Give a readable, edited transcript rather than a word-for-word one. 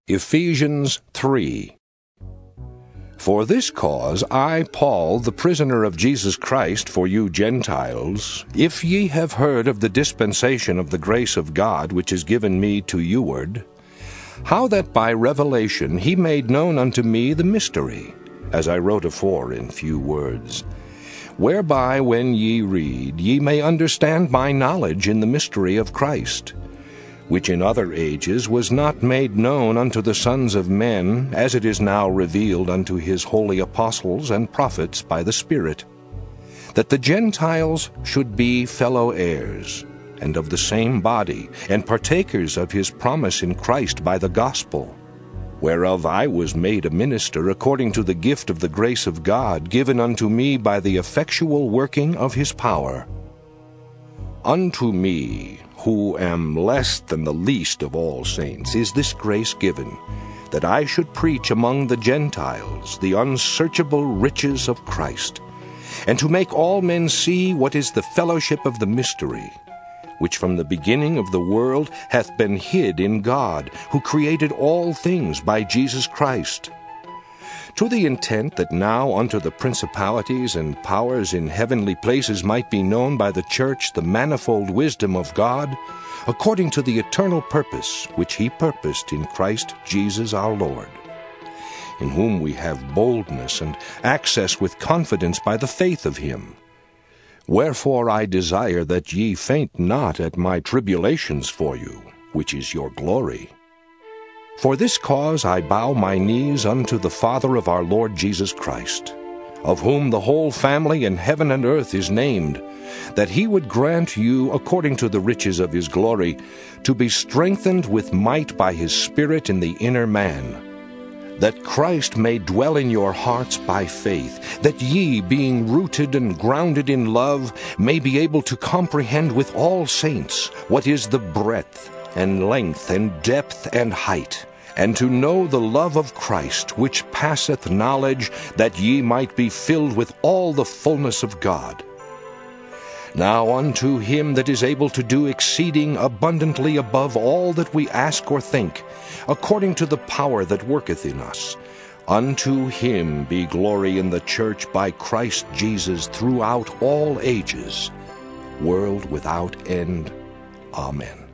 Ephesians 3. For this cause I, Paul, the prisoner of Jesus Christ for you Gentiles, if ye have heard of the dispensation of the grace of God which is given me to youward, how that by revelation he made known unto me the mystery, as I wrote afore in few words, whereby when ye read, ye may understand my knowledge in the mystery of Christ, which in other ages was not made known unto the sons of men, as it is now revealed unto his holy apostles and prophets by the Spirit, that the Gentiles should be fellow heirs, and of the same body, and partakers of his promise in Christ by the gospel, whereof I was made a minister according to the gift of the grace of God given unto me by the effectual working of his power. Unto me, who am less than the least of all saints, is this grace given, that I should preach among the Gentiles the unsearchable riches of Christ, and to make all men see what is the fellowship of the mystery, which from the beginning of the world hath been hid in God, who created all things by Jesus Christ, to the intent that now unto the principalities and powers in heavenly places might be known by the church the manifold wisdom of God, according to the eternal purpose which he purposed in Christ Jesus our Lord, in whom we have boldness and access with confidence by the faith of him. Wherefore I desire that ye faint not at my tribulations for you, which is your glory. For this cause I bow my knees unto the Father of our Lord Jesus Christ, of whom the whole family in heaven and earth is named, that he would grant you, according to the riches of his glory, to be strengthened with might by his Spirit in the inner man, that Christ may dwell in your hearts by faith, that ye, being rooted and grounded in love, may be able to comprehend with all saints what is the breadth, and length, and depth, and height, and to know the love of Christ, which passeth knowledge, that ye might be filled with all the fullness of God. Now unto him that is able to do exceeding abundantly above all that we ask or think, according to the power that worketh in us, unto him be glory in the church by Christ Jesus throughout all ages, world without end. Amen.